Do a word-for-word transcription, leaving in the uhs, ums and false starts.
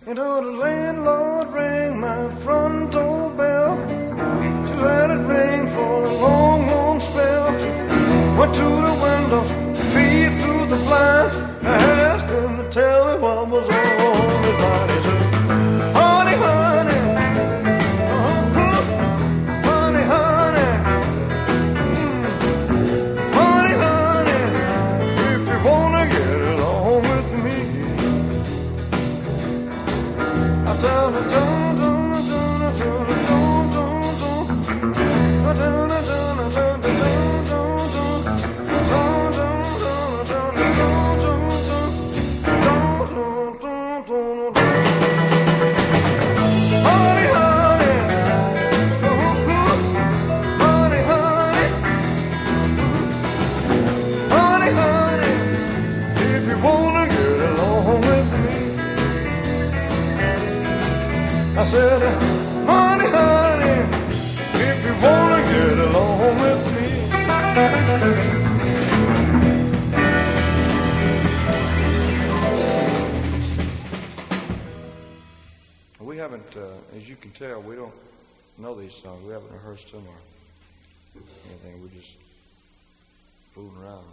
You know, the landlord rang my front door bell. She let it ring for a long, long spell. Went to the window, peeped through the blind. I asked him to tell me what was on his mind. He said, honey, honey, uh-huh, honey, honey, mm, honey, honey, if you wanna get along with me, I tell her, don't, don't, don't, don't, don't, don't, don't, don't, don't, don't, don't. I said, honey, honey, if you wanna get along with me. We haven't, uh, as you can tell, we don't know these songs. We haven't rehearsed them or anything. We're just fooling around.